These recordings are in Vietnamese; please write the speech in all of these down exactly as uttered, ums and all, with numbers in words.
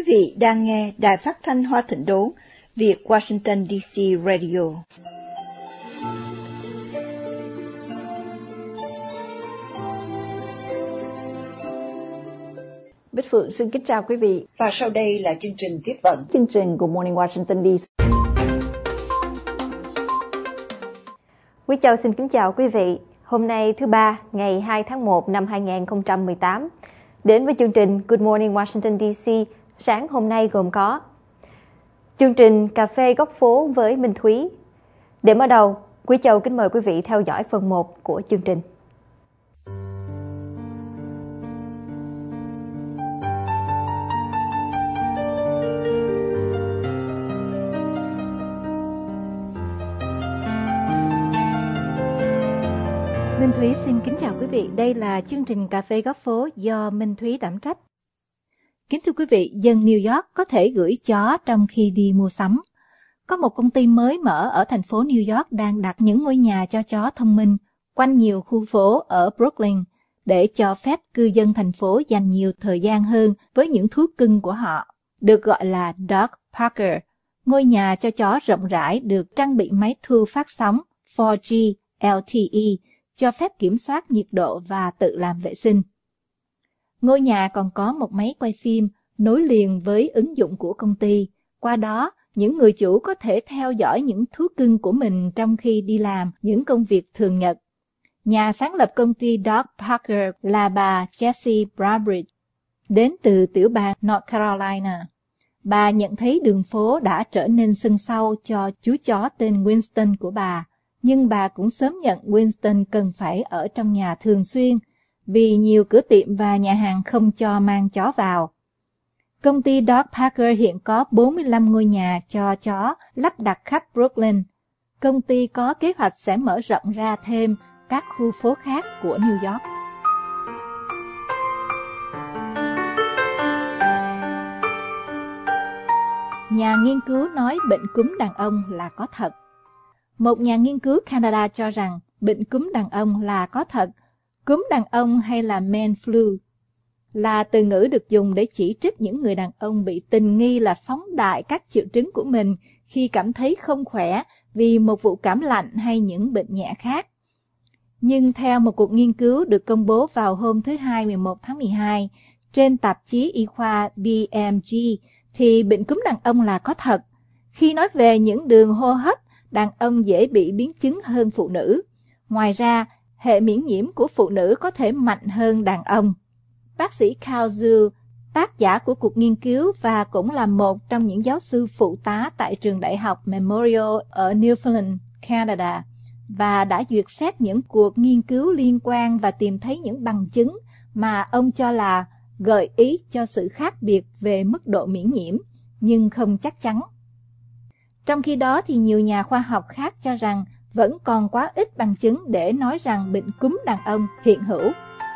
vị đang nghe Đài Phát thanh Hoa Thịnh Đốn, Việt Washington đê xê Radio. Bích Phượng xin kính chào quý vị. Và sau đây là chương trình tiếp vận. Chương trình Good Morning Washington đê xê. Quý Châu xin kính chào quý vị. Hôm nay thứ ba, ngày hai tháng một năm hai nghìn không trăm mười tám. Đến với chương trình Good Morning Washington đê xê, sáng hôm nay gồm có chương trình Cà phê góc phố với Minh Thúy. Để mở đầu, Quý Châu kính mời quý vị theo dõi phần một của chương trình. Minh Thúy xin kính chào quý vị. Đây là chương trình Cà phê góc phố do Minh Thúy đảm trách. Kính thưa quý vị, dân New York có thể gửi chó trong khi đi mua sắm. Có một công ty mới mở ở thành phố New York đang đặt những ngôi nhà cho chó thông minh quanh nhiều khu phố ở Brooklyn để cho phép cư dân thành phố dành nhiều thời gian hơn với những thú cưng của họ, được gọi là Dog Parker. Ngôi nhà cho chó rộng rãi được trang bị máy thu phát sóng bốn G L T E, cho phép kiểm soát nhiệt độ và tự làm vệ sinh. Ngôi nhà còn có một máy quay phim nối liền với ứng dụng của công ty. Qua đó, những người chủ có thể theo dõi những thú cưng của mình trong khi đi làm những công việc thường nhật. Nhà sáng lập công ty Dog Parker là bà Jessie Brabridge, đến từ tiểu bang North Carolina. Bà nhận thấy đường phố đã trở nên sân sau cho chú chó tên Winston của bà, nhưng bà cũng sớm nhận Winston cần phải ở trong nhà thường xuyên, vì nhiều cửa tiệm và nhà hàng không cho mang chó vào. Công ty Dog Parker hiện có bốn mươi lăm ngôi nhà cho chó lắp đặt khắp Brooklyn. Công ty có kế hoạch sẽ mở rộng ra thêm các khu phố khác của New York. Nhà nghiên cứu nói bệnh cúm đàn ông là có thật. Một nhà nghiên cứu Canada cho rằng bệnh cúm đàn ông là có thật. Cúm đàn ông hay là man flu là từ ngữ được dùng để chỉ trích những người đàn ông bị tình nghi là phóng đại các triệu chứng của mình khi cảm thấy không khỏe vì một vụ cảm lạnh hay những bệnh nhẹ khác. Nhưng theo một cuộc nghiên cứu được công bố vào hôm thứ Hai mười một tháng mười hai trên tạp chí y khoa B M G thì bệnh cúm đàn ông là có thật. Khi nói về những đường hô hấp, đàn ông dễ bị biến chứng hơn phụ nữ. Ngoài ra, hệ miễn nhiễm của phụ nữ có thể mạnh hơn đàn ông. Bác sĩ Carl Zhu, tác giả của cuộc nghiên cứu và cũng là một trong những giáo sư phụ tá tại trường đại học Memorial ở Newfoundland, Canada, và đã duyệt xét những cuộc nghiên cứu liên quan và tìm thấy những bằng chứng mà ông cho là gợi ý cho sự khác biệt về mức độ miễn nhiễm, nhưng không chắc chắn. Trong khi đó thì nhiều nhà khoa học khác cho rằng vẫn còn quá ít bằng chứng để nói rằng bệnh cúm đàn ông hiện hữu.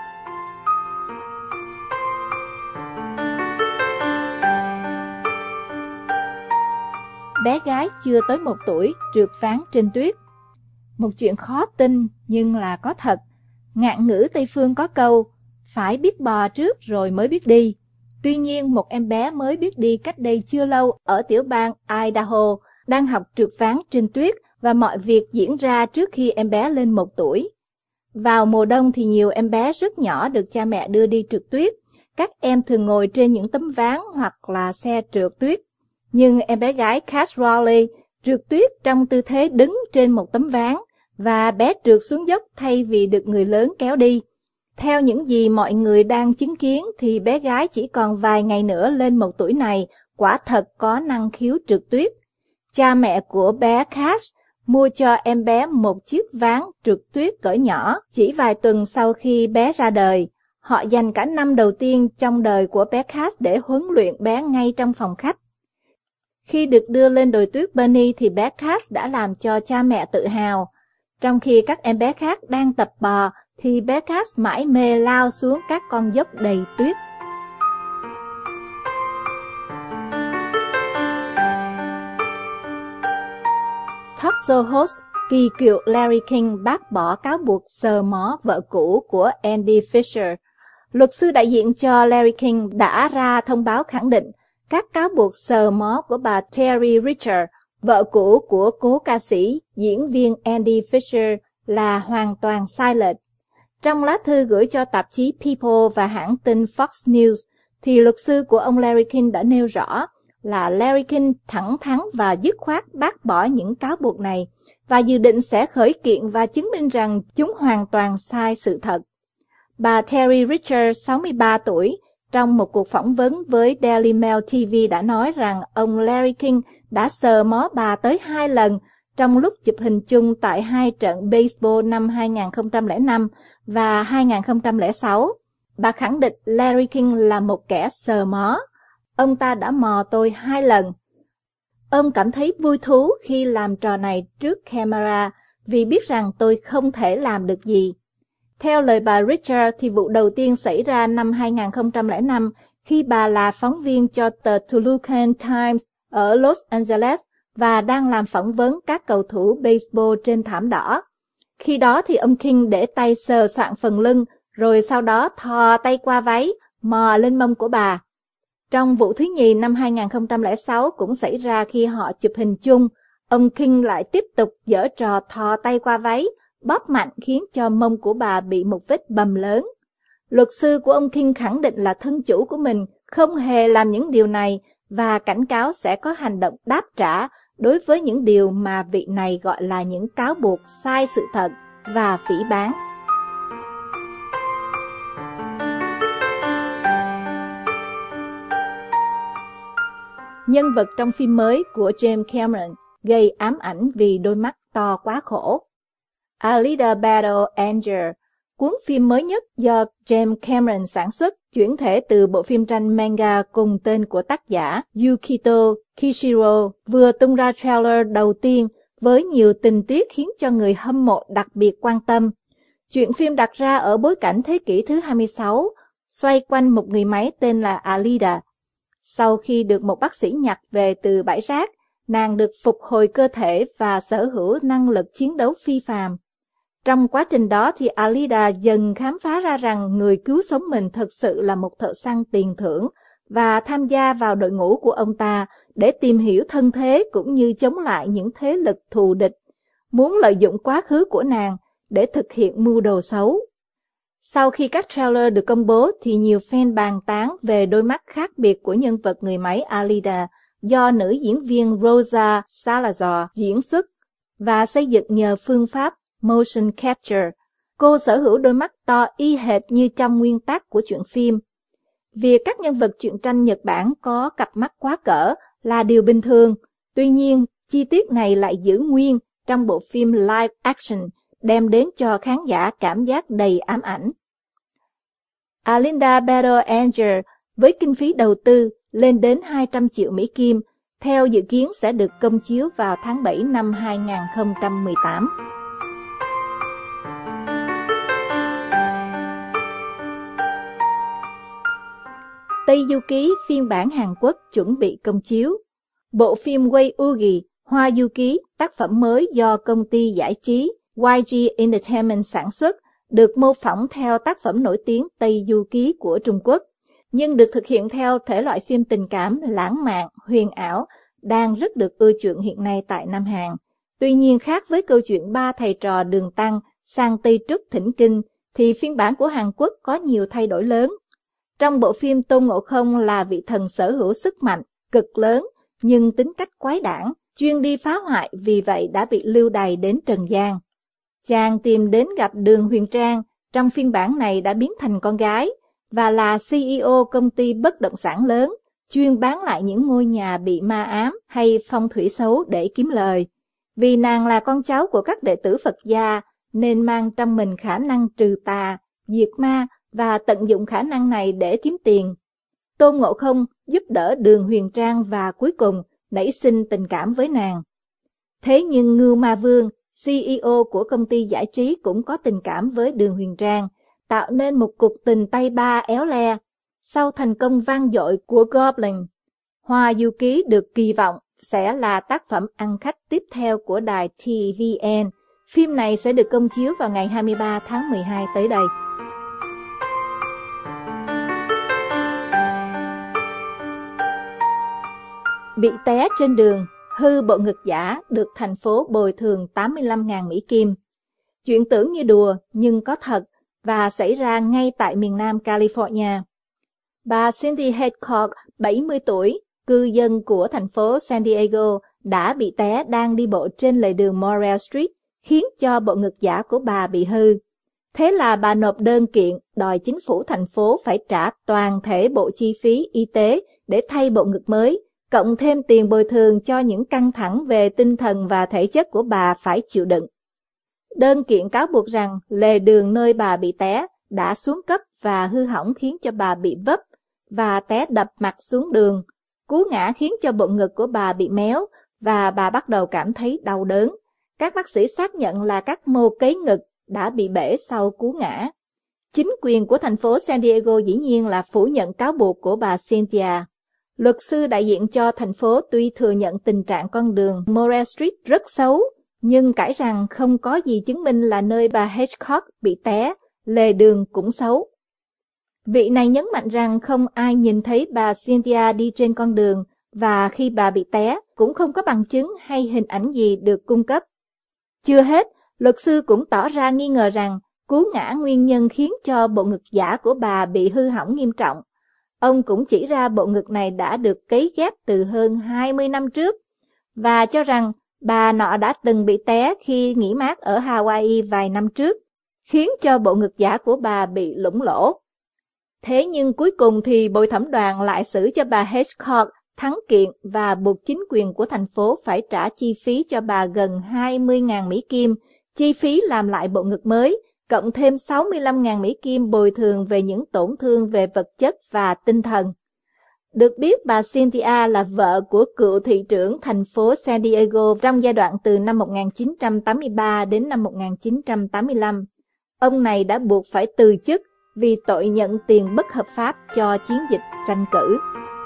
Bé gái chưa tới một tuổi trượt ván trên tuyết. Một chuyện khó tin nhưng là có thật. Ngạn ngữ Tây Phương có câu, phải biết bò trước rồi mới biết đi. Tuy nhiên, một em bé mới biết đi cách đây chưa lâu ở tiểu bang Idaho đang học trượt ván trên tuyết và mọi việc diễn ra trước khi em bé lên một tuổi. Vào mùa đông thì nhiều em bé rất nhỏ được cha mẹ đưa đi trượt tuyết. Các em thường ngồi trên những tấm ván hoặc là xe trượt tuyết. Nhưng em bé gái Cass Rowley trượt tuyết trong tư thế đứng trên một tấm ván và bé trượt xuống dốc thay vì được người lớn kéo đi. Theo những gì mọi người đang chứng kiến thì bé gái chỉ còn vài ngày nữa lên một tuổi này quả thật có năng khiếu trượt tuyết. Cha mẹ của bé Cass mua cho em bé một chiếc ván trượt tuyết cỡ nhỏ chỉ vài tuần sau khi bé ra đời. Họ dành cả năm đầu tiên trong đời của bé Cass để huấn luyện bé ngay trong phòng khách. Khi được đưa lên đồi tuyết Bunny thì bé Cass đã làm cho cha mẹ tự hào. Trong khi các em bé khác đang tập bò thì bé Cass mải mê lao xuống các con dốc đầy tuyết. Talk show host kỳ cựu Larry King bác bỏ cáo buộc sờ mó vợ cũ của Andy Fisher. Luật sư đại diện cho Larry King đã ra thông báo khẳng định Các cáo buộc sờ mó của bà Terry Richard, vợ cũ của cố ca sĩ, diễn viên Andy Fisher là hoàn toàn sai lệch. Trong lá thư gửi cho tạp chí People và hãng tin Fox News, thì luật sư của ông Larry King đã nêu rõ là Larry King thẳng thắn và dứt khoát bác bỏ những cáo buộc này và dự định sẽ khởi kiện và chứng minh rằng chúng hoàn toàn sai sự thật. Bà Terry Richard, sáu mươi ba tuổi, trong một cuộc phỏng vấn với Daily Mail ti vi đã nói rằng ông Larry King đã sờ mó bà tới hai lần trong lúc chụp hình chung tại hai trận baseball năm hai không không năm và hai không không sáu. Bà khẳng định Larry King là một kẻ sờ mó. Ông ta đã mò tôi hai lần. Ông cảm thấy vui thú khi làm trò này trước camera vì biết rằng tôi không thể làm được gì. Theo lời bà Richard thì vụ đầu tiên xảy ra năm hai không không năm khi bà là phóng viên cho tờ Tolucan Times ở Los Angeles và đang làm phỏng vấn các cầu thủ baseball trên thảm đỏ. Khi đó thì ông King để tay sờ soạng phần lưng, rồi sau đó thò tay qua váy, mò lên mông của bà. Trong vụ thứ nhì năm hai không không sáu cũng xảy ra khi họ chụp hình chung, ông King lại tiếp tục giở trò thò tay qua váy, bóp mạnh khiến cho mông của bà bị một vết bầm lớn. Luật sư của ông King khẳng định là thân chủ của mình không hề làm những điều này và cảnh cáo sẽ có hành động đáp trả đối với những điều mà vị này gọi là những cáo buộc sai sự thật và phỉ báng. Nhân vật trong phim mới của James Cameron gây ám ảnh vì đôi mắt to quá khổ. Alita Battle Angel, cuốn phim mới nhất do James Cameron sản xuất, chuyển thể từ bộ phim tranh manga cùng tên của tác giả Yukito Kishiro, vừa tung ra trailer đầu tiên với nhiều tình tiết khiến cho người hâm mộ đặc biệt quan tâm. Chuyện phim đặt ra ở bối cảnh thế kỷ thứ hai mươi sáu, xoay quanh một người máy tên là Alita. Sau khi được một bác sĩ nhặt về từ bãi rác, nàng được phục hồi cơ thể và sở hữu năng lực chiến đấu phi phàm. Trong quá trình đó thì Alita dần khám phá ra rằng người cứu sống mình thực sự là một thợ săn tiền thưởng và tham gia vào đội ngũ của ông ta để tìm hiểu thân thế cũng như chống lại những thế lực thù địch, muốn lợi dụng quá khứ của nàng để thực hiện mưu đồ xấu. Sau khi các trailer được công bố thì nhiều fan bàn tán về đôi mắt khác biệt của nhân vật người máy Alita do nữ diễn viên Rosa Salazar diễn xuất và xây dựng nhờ phương pháp motion capture. Cô sở hữu đôi mắt to y hệt như trong nguyên tác của truyện phim. Việc các nhân vật truyện tranh Nhật Bản có cặp mắt quá cỡ là điều bình thường, tuy nhiên chi tiết này lại giữ nguyên trong bộ phim live action, đem đến cho khán giả cảm giác đầy ám ảnh. Alita Battle Angel với kinh phí đầu tư lên đến hai trăm triệu Mỹ Kim, theo dự kiến sẽ được công chiếu vào tháng bảy năm hai không một tám. Tây Du Ký phiên bản Hàn Quốc chuẩn bị công chiếu. Bộ phim Wei Ugi, Hoa Du Ký, tác phẩm mới do công ty giải trí Y G Entertainment sản xuất, được mô phỏng theo tác phẩm nổi tiếng Tây Du Ký của Trung Quốc, nhưng được thực hiện theo thể loại phim tình cảm, lãng mạn, huyền ảo, đang rất được ưa chuộng hiện nay tại Nam Hàn. Tuy nhiên khác với câu chuyện ba thầy trò Đường Tăng sang Tây Trúc thỉnh kinh, thì phiên bản của Hàn Quốc có nhiều thay đổi lớn. Trong bộ phim, Tôn Ngộ Không là vị thần sở hữu sức mạnh, cực lớn, nhưng tính cách quái đản, chuyên đi phá hoại, vì vậy đã bị lưu đày đến trần gian. Chàng tìm đến gặp Đường Huyền Trang, trong phiên bản này đã biến thành con gái, và là xê e ô công ty bất động sản lớn, chuyên bán lại những ngôi nhà bị ma ám hay phong thủy xấu để kiếm lời. Vì nàng là con cháu của các đệ tử Phật gia, nên mang trong mình khả năng trừ tà, diệt ma, và tận dụng khả năng này để kiếm tiền. Tôn Ngộ Không giúp đỡ Đường Huyền Trang và cuối cùng nảy sinh tình cảm với nàng. Thế nhưng Ngưu Ma Vương, xê e ô của công ty giải trí, cũng có tình cảm với Đường Huyền Trang, tạo nên một cuộc tình tay ba éo le. Sau thành công vang dội của Goblin, Hoa Du Ký được kỳ vọng sẽ là tác phẩm ăn khách tiếp theo của đài T V N. Phim này sẽ được công chiếu vào ngày hai mươi ba tháng mười hai tới đây. bị té trên đường, hư bộ ngực giả được thành phố bồi thường tám mươi lăm nghìn Mỹ Kim. Chuyện tưởng như đùa nhưng có thật và xảy ra ngay tại miền Nam California. Bà Cindy Hedcock, bảy mươi tuổi, cư dân của thành phố San Diego, đã bị té đang đi bộ trên lề đường Morrell Street, khiến cho bộ ngực giả của bà bị hư. Thế là bà nộp đơn kiện đòi chính phủ thành phố phải trả toàn thể bộ chi phí y tế để thay bộ ngực mới, cộng thêm tiền bồi thường cho những căng thẳng về tinh thần và thể chất của bà phải chịu đựng. Đơn kiện cáo buộc rằng lề đường nơi bà bị té đã xuống cấp và hư hỏng khiến cho bà bị vấp và té đập mặt xuống đường. Cú ngã khiến cho bộ ngực của bà bị méo và bà bắt đầu cảm thấy đau đớn. Các bác sĩ xác nhận là các mô cấy ngực đã bị bể sau cú ngã. Chính quyền của thành phố San Diego dĩ nhiên là phủ nhận cáo buộc của bà Cynthia. Luật sư đại diện cho thành phố tuy thừa nhận tình trạng con đường Morrell Street rất xấu, nhưng cãi rằng không có gì chứng minh là nơi bà Hedcock bị té, lề đường cũng xấu. Vị này nhấn mạnh rằng không ai nhìn thấy bà Cynthia đi trên con đường và khi bà bị té cũng không có bằng chứng hay hình ảnh gì được cung cấp. Chưa hết, luật sư cũng tỏ ra nghi ngờ rằng cú ngã nguyên nhân khiến cho bộ ngực giả của bà bị hư hỏng nghiêm trọng. Ông cũng chỉ ra bộ ngực này đã được cấy ghép từ hơn hai mươi năm trước và cho rằng bà nọ đã từng bị té khi nghỉ mát ở Hawaii vài năm trước, khiến cho bộ ngực giả của bà bị lủng lỗ. Thế nhưng cuối cùng thì bồi thẩm đoàn lại xử cho bà Hedcock thắng kiện và buộc chính quyền của thành phố phải trả chi phí cho bà gần hai mươi nghìn Mỹ Kim, chi phí làm lại bộ ngực mới, cộng thêm sáu mươi lăm nghìn Mỹ Kim bồi thường về những tổn thương về vật chất và tinh thần. Được biết bà Cynthia là vợ của cựu thị trưởng thành phố San Diego trong giai đoạn từ năm một nghìn chín trăm tám mươi ba đến năm một nghìn chín trăm tám mươi lăm. Ông này đã buộc phải từ chức vì tội nhận tiền bất hợp pháp cho chiến dịch tranh cử.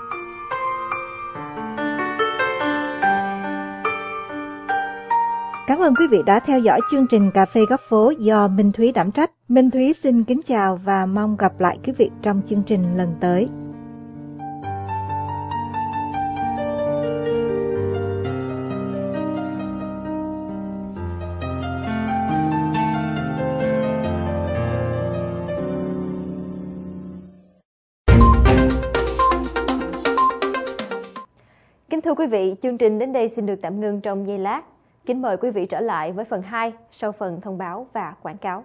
Cảm ơn quý vị đã theo dõi chương trình Cà phê Góc Phố do Minh Thúy đảm trách. Minh Thúy xin kính chào và mong gặp lại quý vị trong chương trình lần tới. Kính thưa quý vị, chương trình đến đây xin được tạm ngưng trong giây lát. Kính mời quý vị trở lại với phần hai sau phần thông báo và quảng cáo.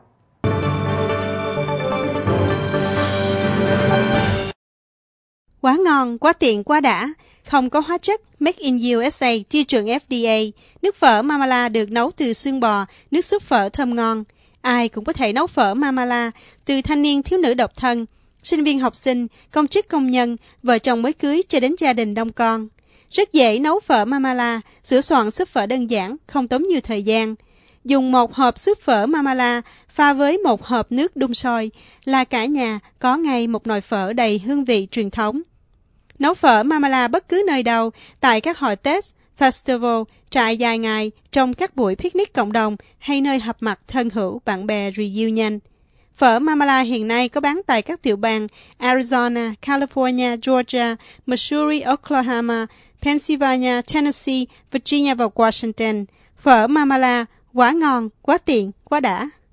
Quá ngon, quá tiện, quá đã. Không có hóa chất, Made in u ét a, tiêu chuẩn ép đê a. Nước phở Mamala được nấu từ xương bò, nước súp phở thơm ngon. Ai cũng có thể nấu phở Mamala, từ thanh niên thiếu nữ độc thân, sinh viên học sinh, công chức công nhân, vợ chồng mới cưới cho đến gia đình đông con. Rất dễ nấu phở Mamala, sửa soạn súp phở đơn giản, không tốn nhiều thời gian. Dùng một hộp súp phở Mamala pha với một hộp nước đun sôi là cả nhà có ngay một nồi phở đầy hương vị truyền thống. Nấu phở Mamala bất cứ nơi đâu, tại các hội Tết, festival, trại dài ngày, trong các buổi picnic cộng đồng hay nơi họp mặt thân hữu bạn bè reunion. Phở Mamala hiện nay có bán tại các tiểu bang Arizona, California, Georgia, Missouri, Oklahoma, Pennsylvania, Tennessee, Virginia và Washington. Phở Mamala, quá ngon, quá tiện, quá đã.